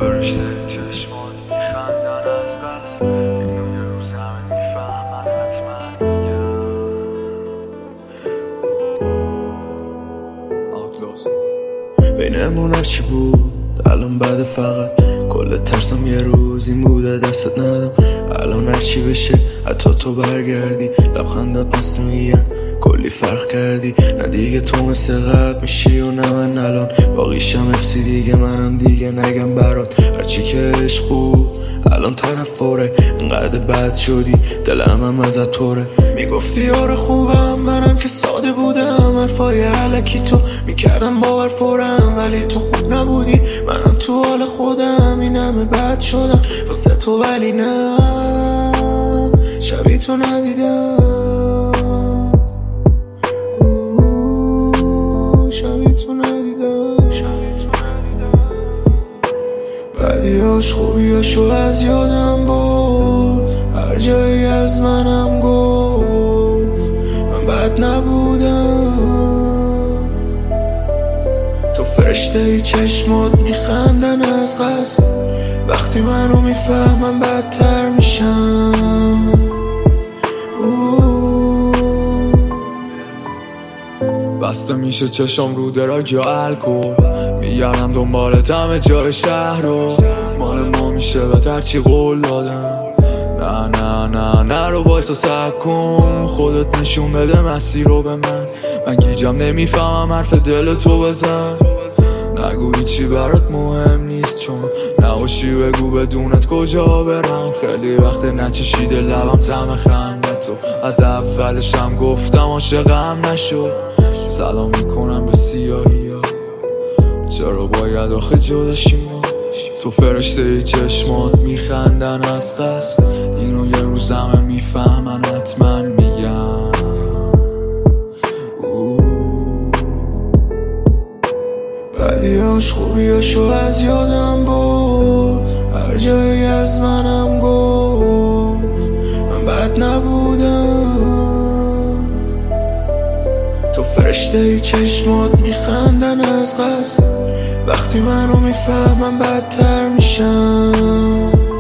فرشته چشمان میخندن از قصد اینو یه روز همه میفهمن حتما میگم بینمون هرچی بود الان بعد فقط کل ترسم یه روز این بوده دستت ندم. الان هرچی بشه حتی تو برگردی لبخندت مصنوعیه کلی فرق کردی. نه دیگه تو مثل قبل میشی و نه من الان باقیشم افسی دیگه منم دیگه نگم برات هرچی که عشق بود الان تنفره اینقدر بد شدی دلم هم ازت توره. میگفتی آره خوبم منم که ساده بودم حرفای علکی تو میکردم باور فورم ولی تو خوب نبودی منم تو حال خودم این همه بد شدم واسه تو ولی نه شبیه تو ندیدم شبیه تو ندیدم بدیاش خوبیاشو از یادم برد هر جایی از منم گفت من بد نبودم. تو فرشته ای چشمات میخندن از قصد وقتی منو میفهمم بدتر میشم. بسته میشه چشم رو دراگ یا الکل میگردم دنبالت همه جای شهر رو مال ما میشه و هرچی قول دادم. نه نه نه نه رو بایستا سب کن خودت نشون بده مسیر رو به من گیجم نمیفهمم حرف دل تو بزن. نگو هیچی برات مهم نیست چون نباشی بگو بدونت کجا برم. خیلی وقت نچشیده لبم طعم خندت تو از اولشم گفتم عاشقم نشد. سلام میکنم به سیاهی ها چرا باید آخه جداشیم ما. تو فرشته ای چشمات میخندن از قصد اینو یه روز همه میفهمن حتما میگم. بدیاش خوبیاشو از یادم برد هر جایی از منم گفت من بد نبودم. تو فرشته ای چشمات میخندن از قصد وقتی منو میفهمم بدتر میشم.